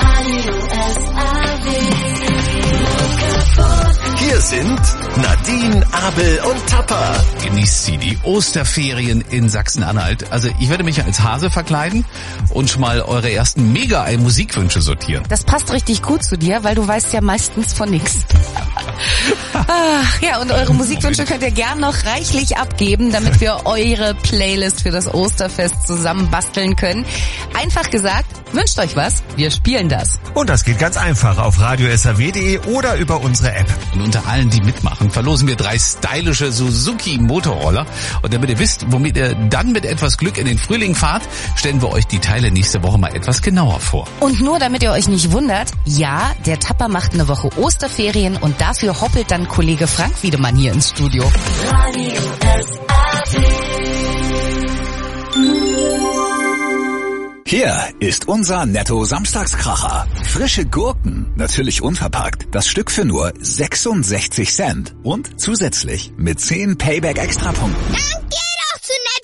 Hier sind Nadine, Abel und Tapper.
Genießt sie die Osterferien in Sachsen-Anhalt. Also ich werde mich als Hase verkleiden und schon mal eure ersten Mega-Musikwünsche sortieren.
Das passt richtig gut zu dir, weil du weißt ja meistens von nichts. Ach, ja, und eure Musikwünsche könnt ihr gern noch reichlich abgeben, damit wir eure Playlist für das Osterfest zusammen basteln können. Einfach gesagt, wünscht euch was, wir spielen das.
Und das geht ganz einfach auf radiosaw.de oder über unsere App.
Und unter allen, die mitmachen, verlosen wir 3 stylische Suzuki Motorroller. Und damit ihr wisst, womit ihr dann mit etwas Glück in den Frühling fahrt, stellen wir euch die Teile nächste Woche mal etwas genauer vor.
Und nur damit ihr euch nicht wundert, ja, der Tapper macht eine Woche Osterferien und dafür hoppelt dann Kollege Frank Wiedemann hier ins Studio.
Radio SAW.
Hier ist unser Netto-Samstagskracher. Frische Gurken, natürlich unverpackt. Das Stück für nur 66 Cent. Und zusätzlich mit 10 Payback-Extrapunkten.
Dann geh doch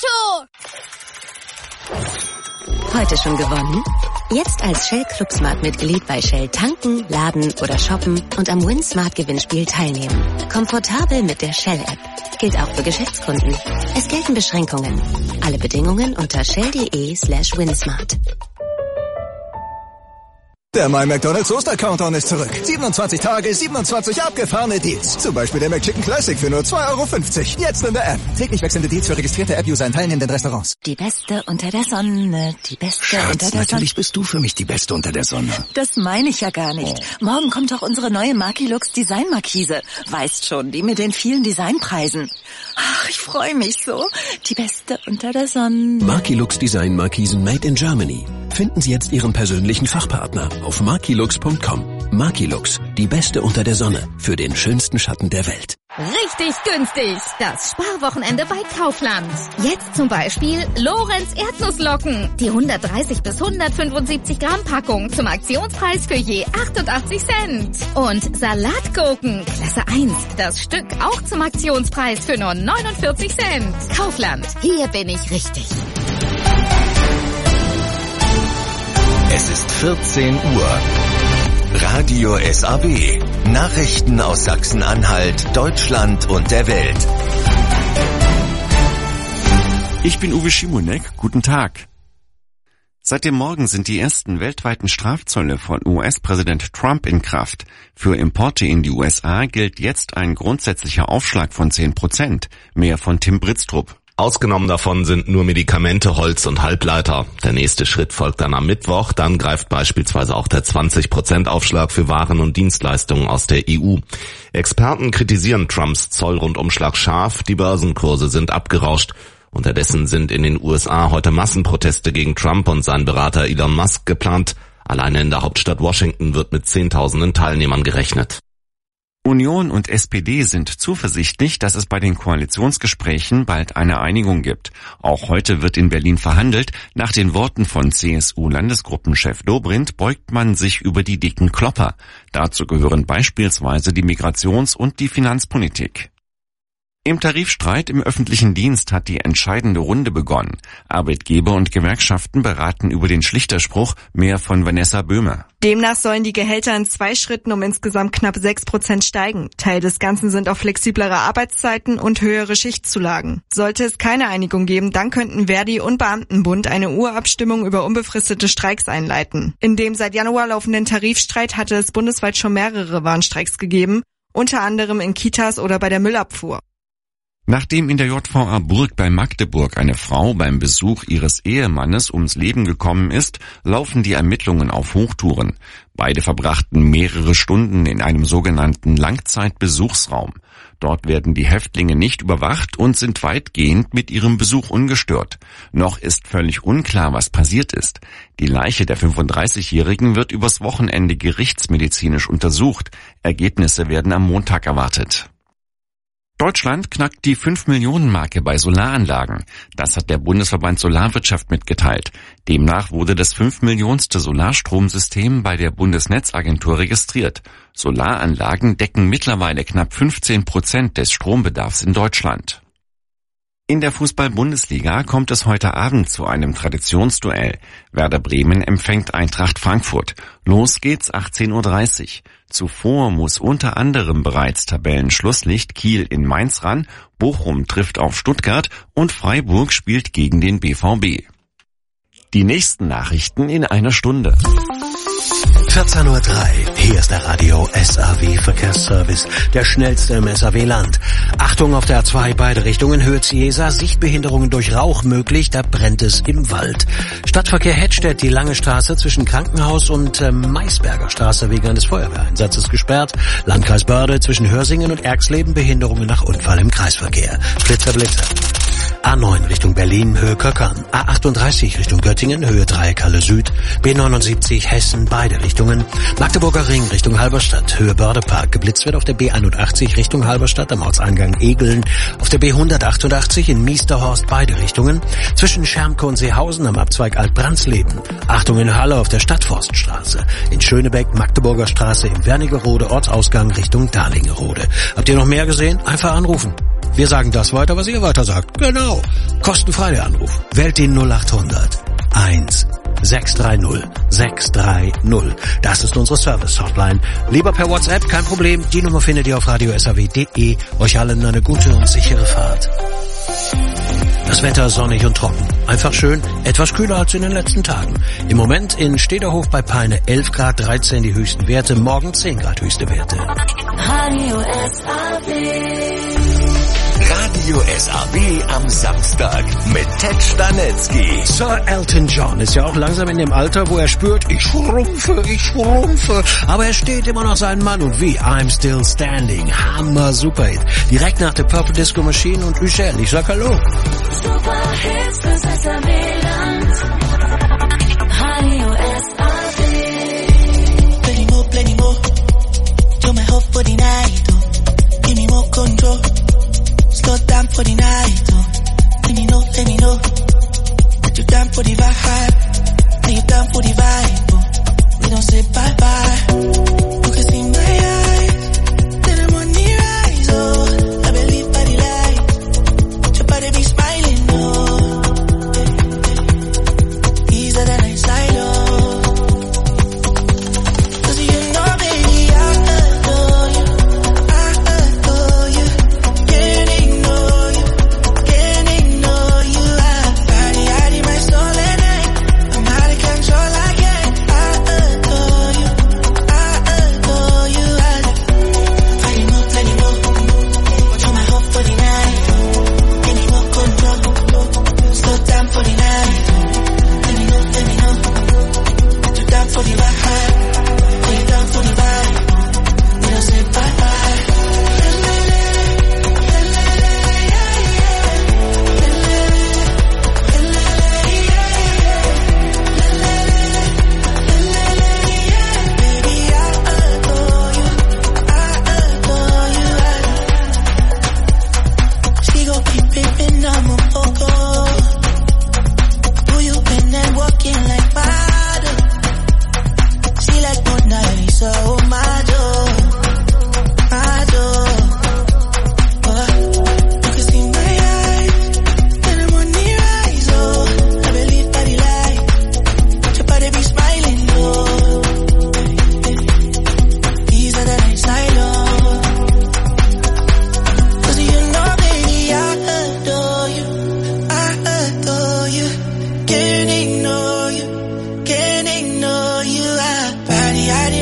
zu Netto!
Heute schon gewonnen? Jetzt als Shell Club Smart Mitglied bei Shell tanken, laden oder shoppen und am Win Smart Gewinnspiel teilnehmen. Komfortabel mit der Shell App. Gilt auch für Geschäftskunden. Es gelten Beschränkungen. Alle Bedingungen unter shell.de/winsmart.
Der My McDonald's Oster-Countdown ist zurück. 27 Tage, 27 abgefahrene Deals. Zum Beispiel der McChicken Classic für nur 2,50 €. Jetzt in der App. Täglich wechselnde Deals für registrierte App-User in teilnehmenden Restaurants.
Die Beste unter der Sonne, die Beste unter der Sonne.
Natürlich bist du für mich die Beste unter der Sonne.
Das meine ich ja gar nicht. Morgen kommt doch unsere neue Markilux Designmarkise. Weißt schon, die mit den vielen Designpreisen. Ach, ich freue mich so. Die Beste unter der Sonne.
Markilux Design Markisen made in Germany. Finden Sie jetzt Ihren persönlichen Fachpartner auf markilux.com. Markilux, die Beste unter der Sonne für den schönsten Schatten der Welt.
Richtig günstig. Das Sparwochenende bei Kaufland. Jetzt zum Beispiel Lorenz Erdnusslocken. Die 130 bis 175 Gramm Packung zum Aktionspreis für je 88 Cent. Und Salatgurken, Klasse 1. Das Stück auch zum Aktionspreis für nur 49 Cent. Kaufland. Hier bin ich richtig.
Es ist 14 Uhr. Radio SAW. Nachrichten aus Sachsen-Anhalt, Deutschland und der Welt.
Ich bin Uwe Schimonek. Guten Tag. Seit dem Morgen sind die ersten weltweiten Strafzölle von US-Präsident Trump in Kraft. Für Importe in die USA gilt jetzt ein grundsätzlicher Aufschlag von 10%. Mehr von Tim Britztrup.
Ausgenommen davon sind nur Medikamente, Holz und Halbleiter. Der nächste Schritt folgt dann am Mittwoch. Dann greift beispielsweise auch der 20% Aufschlag für Waren und Dienstleistungen aus der EU. Experten kritisieren Trumps Zollrundumschlag scharf. Die Börsenkurse sind abgerauscht. Unterdessen sind in den USA heute Massenproteste gegen Trump und seinen Berater Elon Musk geplant. Alleine in der Hauptstadt Washington wird mit Zehntausenden Teilnehmern gerechnet.
Union und SPD sind zuversichtlich, dass es bei den Koalitionsgesprächen bald eine Einigung gibt. Auch heute wird in Berlin verhandelt. Nach den Worten von CSU-Landesgruppenchef Dobrindt beugt man sich über die dicken Klopper. Dazu gehören beispielsweise die Migrations- und die Finanzpolitik. Im Tarifstreit im öffentlichen Dienst hat die entscheidende Runde begonnen. Arbeitgeber und Gewerkschaften beraten über den Schlichterspruch, mehr von Vanessa Böhmer.
Demnach sollen die Gehälter in 2 Schritten um insgesamt knapp 6% steigen. Teil des Ganzen sind auch flexiblere Arbeitszeiten und höhere Schichtzulagen. Sollte es keine Einigung geben, dann könnten Verdi und Beamtenbund eine Urabstimmung über unbefristete Streiks einleiten. In dem seit Januar laufenden Tarifstreit hatte es bundesweit schon mehrere Warnstreiks gegeben, unter anderem in Kitas oder bei der Müllabfuhr.
Nachdem in der JVA Burg bei Magdeburg eine Frau beim Besuch ihres Ehemannes ums Leben gekommen ist, laufen die Ermittlungen auf Hochtouren. Beide verbrachten mehrere Stunden in einem sogenannten Langzeitbesuchsraum. Dort werden die Häftlinge nicht überwacht und sind weitgehend mit ihrem Besuch ungestört. Noch ist völlig unklar, was passiert ist. Die Leiche der 35-Jährigen wird übers Wochenende gerichtsmedizinisch untersucht. Ergebnisse werden am Montag erwartet. Deutschland knackt die 5-Millionen-Marke bei Solaranlagen. Das hat der Bundesverband Solarwirtschaft mitgeteilt. Demnach wurde das 5-millionste Solarstromsystem bei der Bundesnetzagentur registriert. Solaranlagen decken mittlerweile knapp 15% des Strombedarfs in Deutschland. In der Fußball-Bundesliga kommt es heute Abend zu einem Traditionsduell. Werder Bremen empfängt Eintracht Frankfurt. Los geht's 18:30 Uhr. Zuvor muss unter anderem bereits Tabellenschlusslicht Kiel in Mainz ran, Bochum trifft auf Stuttgart und Freiburg spielt gegen den BVB. Die nächsten Nachrichten in einer Stunde.
14:03 Uhr, hier ist der Radio SAW Verkehrsservice, der schnellste im SAW-Land. Achtung auf der A2, beide Richtungen, Höhe Ciesa, Sichtbehinderungen durch Rauch möglich, da brennt es im Wald. Stadtverkehr Hettstedt, die Lange Straße zwischen Krankenhaus und Maisberger Straße wegen eines Feuerwehreinsatzes gesperrt. Landkreis Börde zwischen Hörsingen und Erxleben, Behinderungen nach Unfall im Kreisverkehr. Blitzer. A9 Richtung Berlin, Höhe Köckern. A38 Richtung Göttingen, Höhe Dreieckhalle Süd. B79 Hessen, beide Richtungen. Magdeburger Ring Richtung Halberstadt, Höhe Bördepark. Geblitzt wird auf der B81 Richtung Halberstadt am Ortseingang Egeln. Auf der B188 in Miesterhorst, beide Richtungen. Zwischen Schermke und Seehausen am Abzweig Altbrandsleben. Achtung in Halle auf der Stadtforststraße. In Schönebeck, Magdeburger Straße im Wernigerode, Ortsausgang Richtung Dahlingerode. Habt ihr noch mehr gesehen? Einfach anrufen. Wir sagen das weiter, was ihr weiter sagt. Genau. Kostenfrei der Anruf. Wählt die 0800 1 630 630. Das ist unsere Service-Hotline. Lieber per WhatsApp, kein Problem. Die Nummer findet ihr auf radiosaw.de. Euch allen eine gute und sichere Fahrt. Das Wetter sonnig und trocken. Einfach schön, etwas kühler als in den letzten Tagen. Im Moment in Stederhof bei Peine 11 Grad, 13 die höchsten Werte. Morgen 10 Grad höchste Werte.
Radio SAW am Samstag mit Ted Stanitzky.
Sir Elton John ist ja auch langsam in dem Alter, wo er spürt, ich schrumpfe. Aber er steht immer noch seinen Mann und wie I'm Still Standing. Hammer Superhit. Direkt nach der Purple Disco Machine und Michelle. Ich sag Hallo.
Superhits fürs SAW-Land. Radio SAW.
Plenty more. You're my hope for the night. Oh. Give me more control. Slow down for the night, oh. Let me know that you're down for the vibe. Are you down for the vibe, oh. We don't say bye-bye. You can see my eyes, then I'm on the rise, oh. I believe by the light, your body be smiling, oh.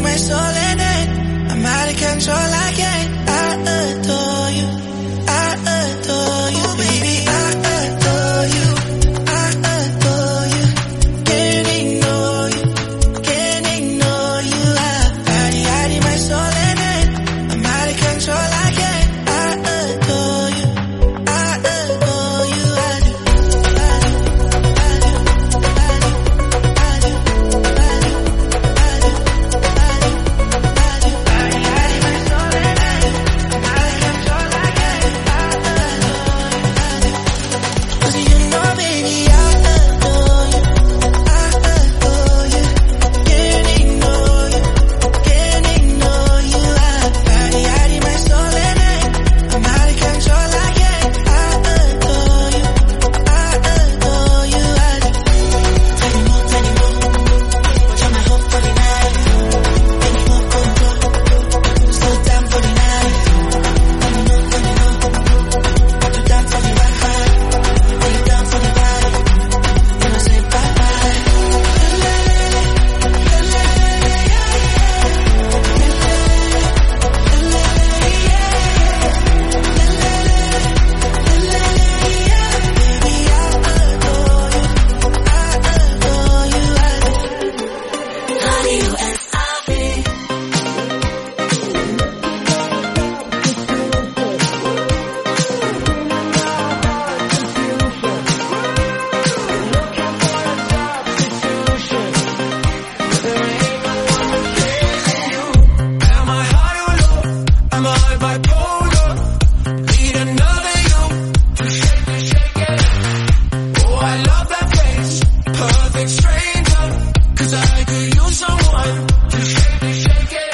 my soul in it. I'm out of control, I can't. I adore you. I adore you, baby. I adore you. I adore you. Can't ignore you. Can't ignore you. I my soul in it. I'm out of control, I can't. I adore you. I adore you. I do.
Perfect stranger, 'cause I could use someone to shake it, shake it.